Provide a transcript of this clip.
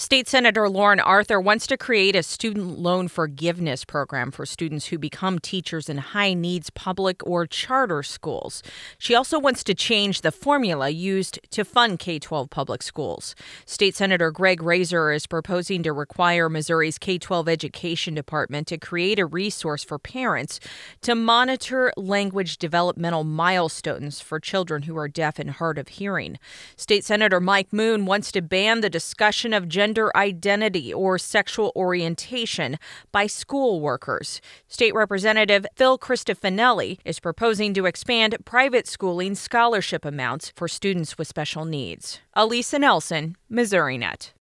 State Senator Lauren Arthur wants to create a student loan forgiveness program for students who become teachers in high-needs public or charter schools. She also wants to change the formula used to fund K-12 public schools. State Senator Greg Razor is proposing to require Missouri's K-12 Education Department to create a resource for parents to monitor language developmental milestones for children who are deaf and hard of hearing. State Senator Mike Moon wants to ban the discussion of gender identity or sexual orientation by school workers. State Representative Phil Cristofanelli is proposing to expand private schooling scholarship amounts for students with special needs. Elisa Nelson, MissouriNet.